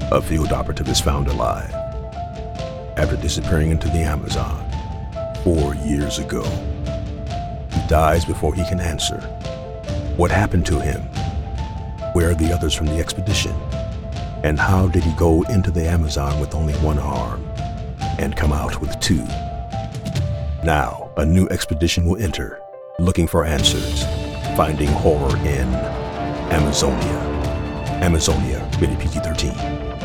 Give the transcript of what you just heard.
A field operative is found alive after disappearing into the Amazon 4 years ago. He dies before he can answer. What happened to him? Where are the others from the expedition? And how did he go into the Amazon with only one arm and come out with two? Now, a new expedition will enter, looking for answers, finding horror in Amazonia. Amazonia, rated PG-13.